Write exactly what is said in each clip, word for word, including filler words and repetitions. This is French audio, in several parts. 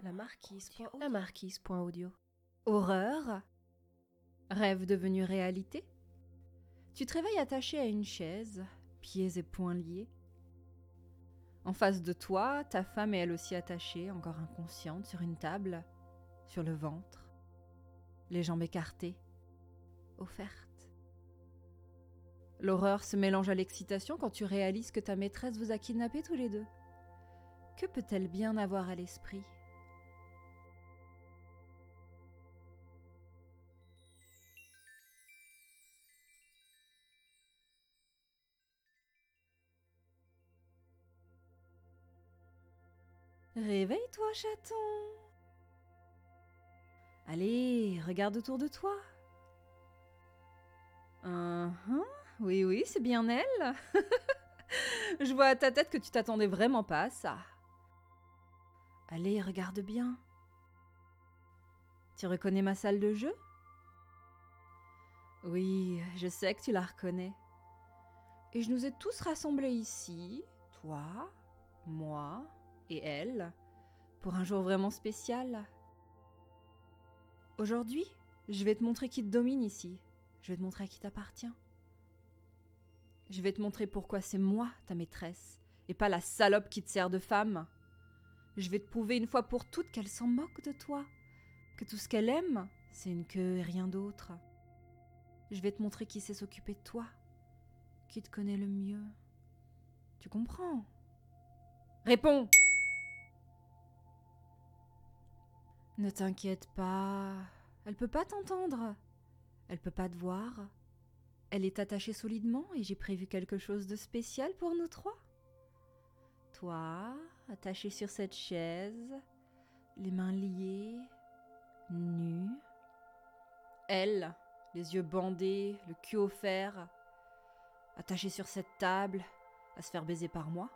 La marquise. La marquise.audio. Horreur? Rêve devenu réalité? Tu te réveilles attaché à une chaise, pieds et poings liés. En face de toi, ta femme est elle aussi attachée, encore inconsciente, sur une table, sur le ventre, les jambes écartées, offertes. L'horreur se mélange à l'excitation quand tu réalises que ta maîtresse vous a kidnappés tous les deux. Que peut-elle bien avoir à l'esprit ? Réveille-toi, chaton. Allez, regarde autour de toi. Uh-huh. Oui, oui, c'est bien elle. Je vois à ta tête que tu t'attendais vraiment pas à ça. Allez, regarde bien. Tu reconnais ma salle de jeu ? Oui, je sais que tu la reconnais. Et je nous ai tous rassemblés ici, toi, moi et elle, pour un jour vraiment spécial. Aujourd'hui, je vais te montrer qui te domine ici. Je vais te montrer à qui t'appartient. Je vais te montrer pourquoi c'est moi, ta maîtresse, et pas la salope qui te sert de femme. Je vais te prouver une fois pour toutes qu'elle s'en moque de toi, que tout ce qu'elle aime, c'est une queue et rien d'autre. Je vais te montrer qui sait s'occuper de toi, qui te connaît le mieux. Tu comprends ? Réponds ! Ne t'inquiète pas, elle peut pas t'entendre, elle peut pas te voir. Elle est attachée solidement et j'ai prévu quelque chose de spécial pour nous trois. Toi, attaché sur cette chaise, les mains liées, nue. Elle, les yeux bandés, le cul au fer, attachée sur cette table, à se faire baiser par moi.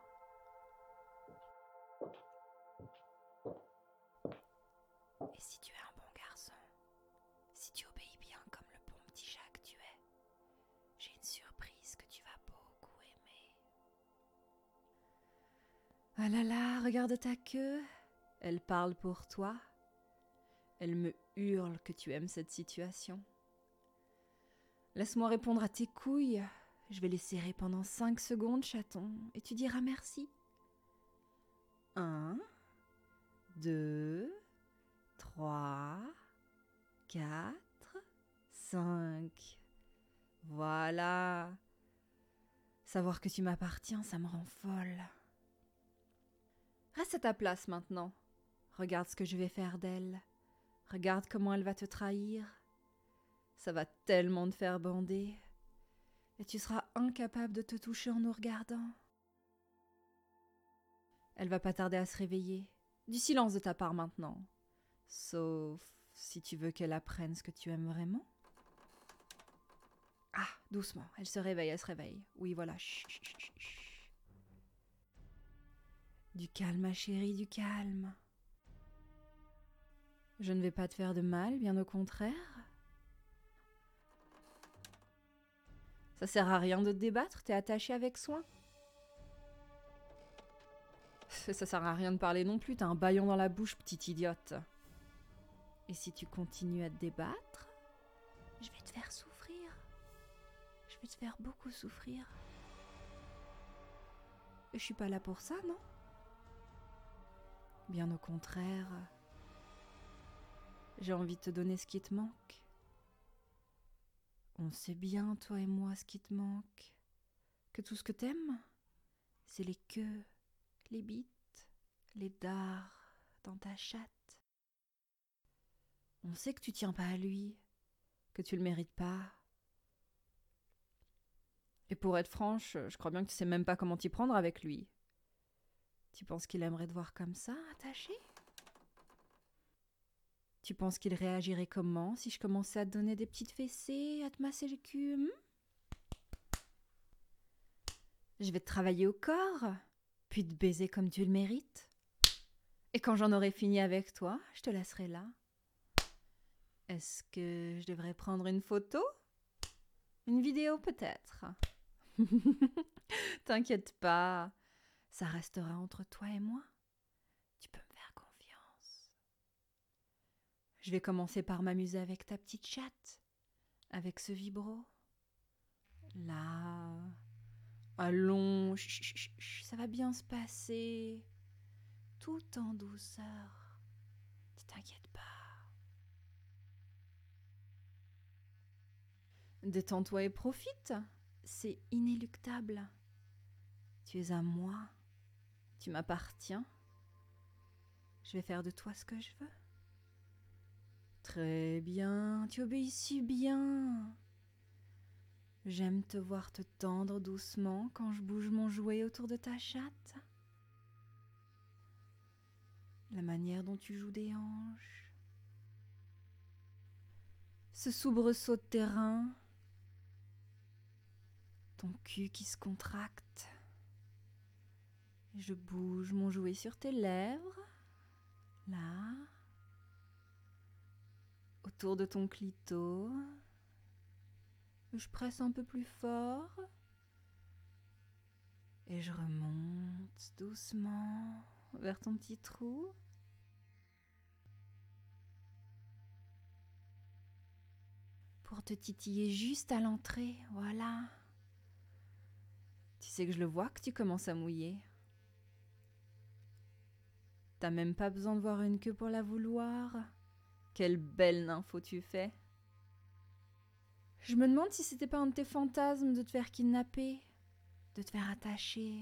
Et si tu es un bon garçon, si tu obéis bien comme le bon petit chat que tu es, j'ai une surprise que tu vas beaucoup aimer. Ah là là, regarde ta queue. Elle parle pour toi. Elle me hurle que tu aimes cette situation. Laisse-moi répondre à tes couilles. Je vais les serrer pendant cinq secondes, chaton, et tu diras merci. Un, deux, trois, quatre, cinq. Voilà. Savoir que tu m'appartiens, ça me rend folle. Reste à ta place maintenant. Regarde ce que je vais faire d'elle. Regarde comment elle va te trahir. Ça va tellement te faire bander. Et tu seras incapable de te toucher en nous regardant. Elle va pas tarder à se réveiller. Du silence de ta part maintenant. Sauf si tu veux qu'elle apprenne ce que tu aimes vraiment. Ah, doucement, elle se réveille, elle se réveille. Oui, voilà. Chut, chut, chut, chut. Du calme, ma chérie, du calme. Je ne vais pas te faire de mal, bien au contraire. Ça sert à rien de te débattre, t'es attachée avec soin. Ça sert à rien de parler non plus, t'as un bâillon dans la bouche, petite idiote. Et si tu continues à te débattre, je vais te faire souffrir. Je vais te faire beaucoup souffrir. Et je suis pas là pour ça, non ? Bien au contraire, j'ai envie de te donner ce qui te manque. On sait bien, toi et moi, ce qui te manque. Que tout ce que t'aimes, c'est les queues, les bites, les dards dans ta chatte. On sait que tu tiens pas à lui, que tu le mérites pas. Et pour être franche, je crois bien que tu sais même pas comment t'y prendre avec lui. Tu penses qu'il aimerait te voir comme ça, attaché ? Tu penses qu'il réagirait comment si je commençais à te donner des petites fessées, à te masser le cul hmm ? Je vais te travailler au corps, puis te baiser comme tu le mérites. Et quand j'en aurai fini avec toi, je te laisserai là. Est-ce que je devrais prendre une photo ? Une vidéo peut-être ? T'inquiète pas, ça restera entre toi et moi. Tu peux me faire confiance. Je vais commencer par m'amuser avec ta petite chatte, avec ce vibro. Là. Allons, chut, chut, chut, chut, ça va bien se passer. Tout en douceur. Ne t'inquiète pas. Détends-toi et profite. C'est inéluctable. Tu es à moi. Tu m'appartiens. Je vais faire de toi ce que je veux. Très bien, tu obéis si bien. J'aime te voir te tendre doucement quand je bouge mon jouet autour de ta chatte. La manière dont tu joues des hanches. Ce soubresaut de terrain. Ton cul qui se contracte. Je bouge mon jouet sur tes lèvres. Là. Autour de ton clito. Je presse un peu plus fort. Et je remonte doucement vers ton petit trou. Pour te titiller juste à l'entrée, voilà. Tu sais que je le vois que tu commences à mouiller. T'as même pas besoin de voir une queue pour la vouloir. Quelle belle nympho tu fais. Je me demande si c'était pas un de tes fantasmes de te faire kidnapper, de te faire attacher,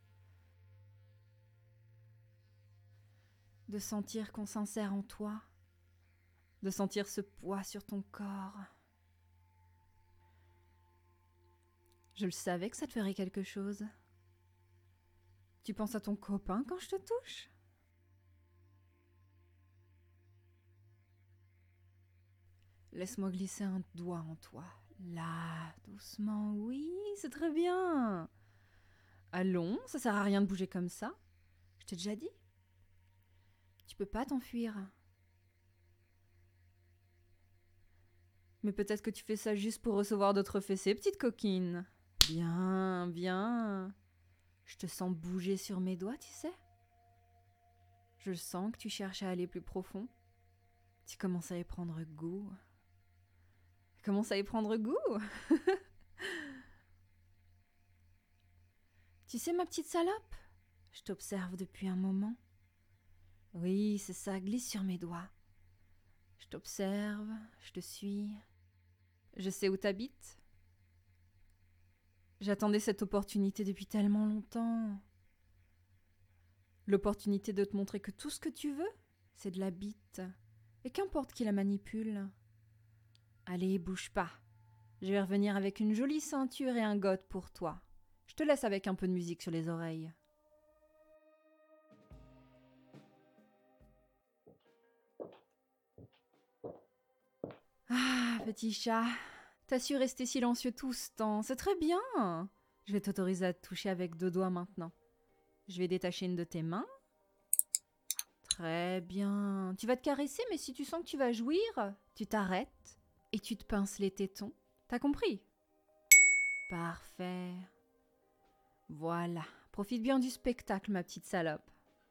de sentir qu'on s'insère en toi, de sentir ce poids sur ton corps. Je le savais que ça te ferait quelque chose. Tu penses à ton copain quand je te touche ? Laisse-moi glisser un doigt en toi. Là, doucement, oui, c'est très bien. Allons, ça sert à rien de bouger comme ça. Je t'ai déjà dit. Tu peux pas t'enfuir. Mais peut-être que tu fais ça juste pour recevoir d'autres fessées, petite coquine. Bien, bien. Je te sens bouger sur mes doigts, tu sais. Je sens que tu cherches à aller plus profond. Tu commences à y prendre goût. Tu commences à y prendre goût. Tu sais, ma petite salope, je t'observe depuis un moment. Oui, c'est ça, glisse sur mes doigts. Je t'observe, je te suis. Je sais où t'habites. J'attendais cette opportunité depuis tellement longtemps. L'opportunité de te montrer que tout ce que tu veux, c'est de la bite. Et qu'importe qui la manipule. Allez, bouge pas. Je vais revenir avec une jolie ceinture et un goth pour toi. Je te laisse avec un peu de musique sur les oreilles. Ah, petit chat, t'as su rester silencieux tout ce temps, c'est très bien. Je vais t'autoriser à te toucher avec deux doigts maintenant. Je vais détacher une de tes mains. Très bien. Tu vas te caresser, mais si tu sens que tu vas jouir, tu t'arrêtes et tu te pinces les tétons. T'as compris ? Parfait. Voilà. Profite bien du spectacle, ma petite salope.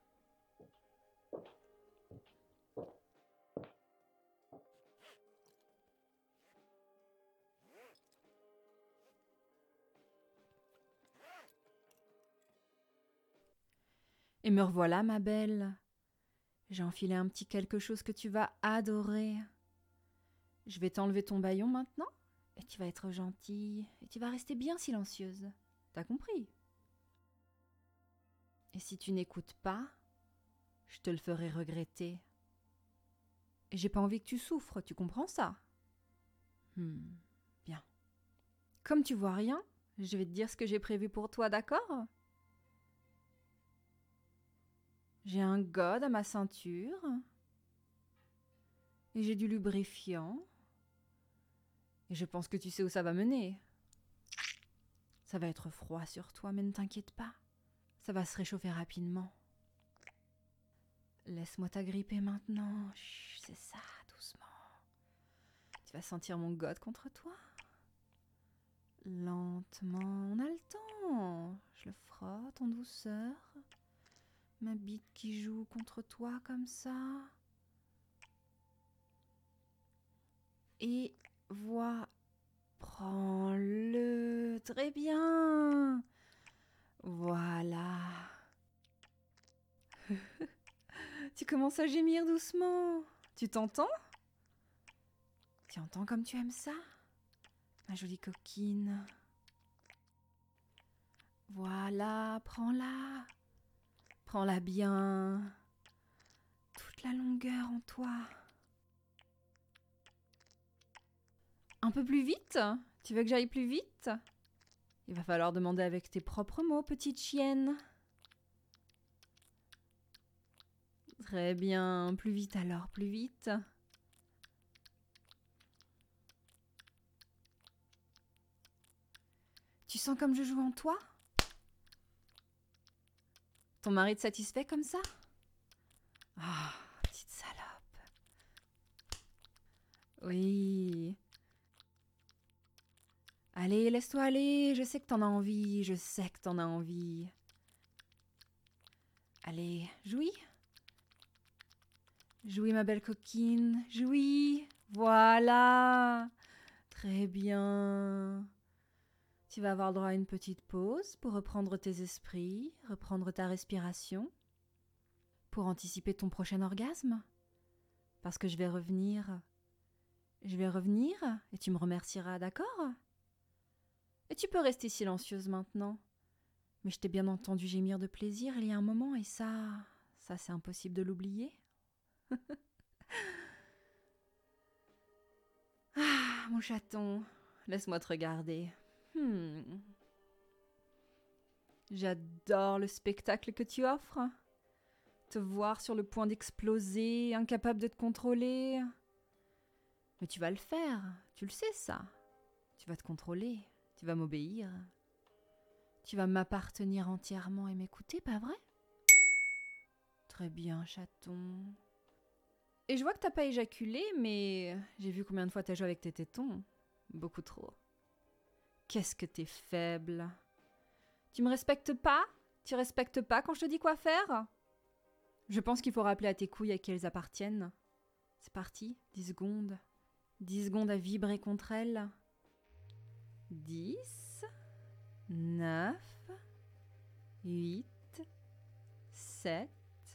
Et me revoilà, ma belle. J'ai enfilé un petit quelque chose que tu vas adorer. Je vais t'enlever ton bâillon maintenant, et tu vas être gentille, et tu vas rester bien silencieuse. T'as compris ? Et si tu n'écoutes pas, je te le ferai regretter. Et j'ai pas envie que tu souffres, tu comprends ça ? Hmm, bien. Comme tu vois rien, je vais te dire ce que j'ai prévu pour toi, d'accord ? J'ai un god à ma ceinture. Et j'ai du lubrifiant. Et je pense que tu sais où ça va mener. Ça va être froid sur toi, mais ne t'inquiète pas. Ça va se réchauffer rapidement. Laisse-moi t'agripper maintenant. Chut, c'est ça, doucement. Tu vas sentir mon god contre toi. Lentement, on a le temps. Je le frotte en douceur. Ma bite qui joue contre toi comme ça. Et voilà. Prends-le. Très bien. Voilà. Tu commences à gémir doucement. Tu t'entends? Tu entends comme tu aimes ça? Ma jolie coquine. Voilà, prends-la. Prends-la bien. Toute la longueur en toi. Un peu plus vite? Tu veux que j'aille plus vite? Il va falloir demander avec tes propres mots, petite chienne. Très bien, plus vite alors, plus vite. Tu sens comme je joue en toi? Ton mari te satisfait comme ça? Ah, petite salope. Oui. Allez, laisse-toi aller, je sais que t'en as envie, je sais que t'en as envie. Allez, jouis. Jouis, ma belle coquine, jouis. Voilà. Très bien. Tu vas avoir droit à une petite pause pour reprendre tes esprits, reprendre ta respiration, pour anticiper ton prochain orgasme. Parce que je vais revenir. Je vais revenir et tu me remercieras, d'accord? Et tu peux rester silencieuse maintenant. Mais je t'ai bien entendu gémir de plaisir il y a un moment et ça, ça c'est impossible de l'oublier. Ah, mon chaton, laisse-moi te regarder. Hmm. J'adore le spectacle que tu offres. Te voir sur le point d'exploser, incapable de te contrôler. Mais tu vas le faire, tu le sais ça. Tu vas te contrôler, tu vas m'obéir. Tu vas m'appartenir entièrement et m'écouter, pas vrai? Très bien, chaton. Et je vois que t'as pas éjaculé, mais j'ai vu combien de fois t'as joué avec tes tétons. Beaucoup trop. Qu'est-ce que t'es faible. Tu me respectes pas? Tu respectes pas quand je te dis quoi faire? Je pense qu'il faut rappeler à tes couilles à qui elles appartiennent. C'est parti, dix secondes. dix secondes à vibrer contre elles. dix, neuf, huit, sept,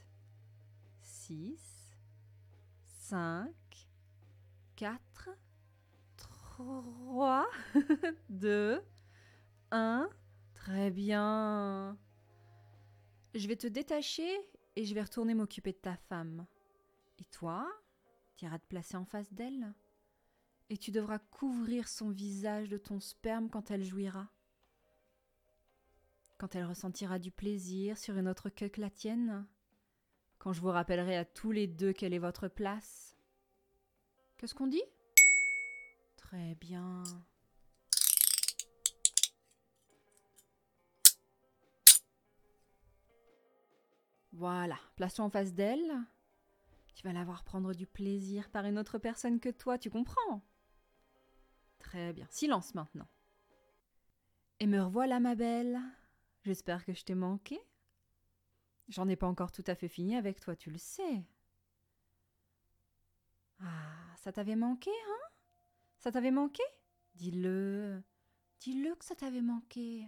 six, cinq, quatre, trois, deux, un. Très bien. Je vais te détacher et je vais retourner m'occuper de ta femme. Et toi, tu iras te placer en face d'elle. Et tu devras couvrir son visage de ton sperme quand elle jouira. Quand elle ressentira du plaisir sur une autre queue que la tienne. Quand je vous rappellerai à tous les deux quelle est votre place. Qu'est-ce qu'on dit? Très bien. Voilà, place-toi en face d'elle. Tu vas la voir prendre du plaisir par une autre personne que toi, tu comprends? Très bien. Silence maintenant. Et me revoilà, ma belle. J'espère que je t'ai manqué. J'en ai pas encore tout à fait fini avec toi, tu le sais. Ah, ça t'avait manqué, hein? Ça t'avait manqué? Dis-le. Dis-le que ça t'avait manqué.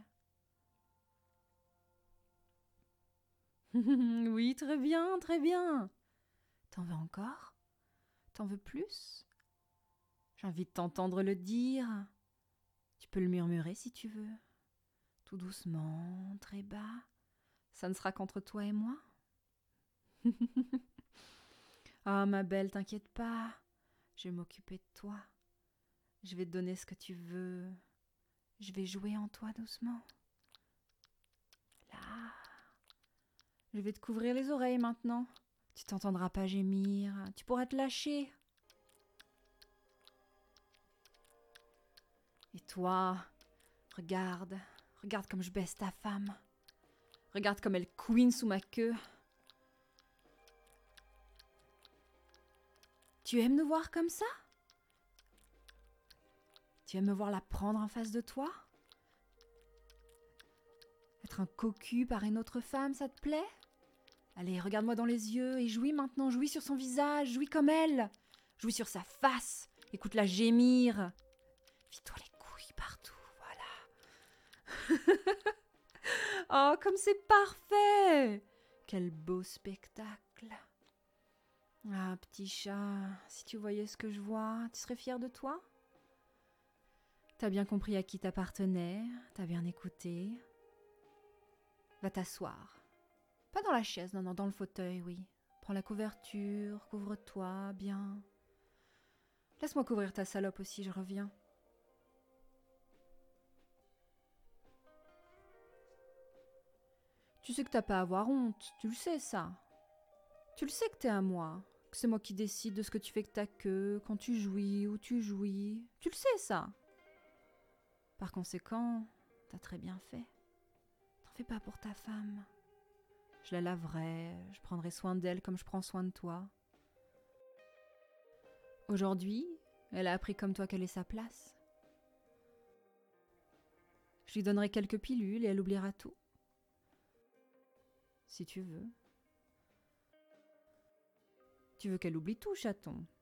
Oui, très bien, très bien. T'en veux encore? T'en veux plus? J'ai envie de t'entendre le dire. Tu peux le murmurer si tu veux. Tout doucement, très bas. Ça ne sera qu'entre toi et moi. Ah, ma belle, t'inquiète pas. Je vais m'occuper de toi. Je vais te donner ce que tu veux. Je vais jouer en toi doucement. Là. Je vais te couvrir les oreilles maintenant. Tu t'entendras pas gémir. Tu pourras te lâcher. Et toi, regarde. Regarde comme je baisse ta femme. Regarde comme elle couine sous ma queue. Tu aimes nous voir comme ça? Tu aimes me voir la prendre en face de toi? Être un cocu par une autre femme, ça te plaît? Allez, regarde-moi dans les yeux et jouis maintenant, jouis sur son visage, jouis comme elle. Jouis sur sa face, Écoute-la gémir. Vide-toi les couilles partout, voilà. Oh, comme c'est parfait! Quel beau spectacle. Ah, petit chat, si tu voyais ce que je vois, tu serais fier de toi? T'as bien compris à qui t'appartenais, t'as bien écouté. Va t'asseoir. Pas dans la chaise, non, non, dans le fauteuil, oui. Prends la couverture, couvre-toi, bien. Laisse-moi couvrir ta salope aussi, je reviens. Tu sais que t'as pas à avoir honte, tu le sais ça. Tu le sais que t'es à moi, que c'est moi qui décide de ce que tu fais avec ta queue, quand tu jouis, où tu jouis. Tu le sais ça. Par conséquent, t'as très bien fait. T'en fais pas pour ta femme. Je la laverai, je prendrai soin d'elle comme je prends soin de toi. Aujourd'hui, elle a appris comme toi quelle est sa place. Je lui donnerai quelques pilules et elle oubliera tout. Si tu veux. Tu veux qu'elle oublie tout, chaton?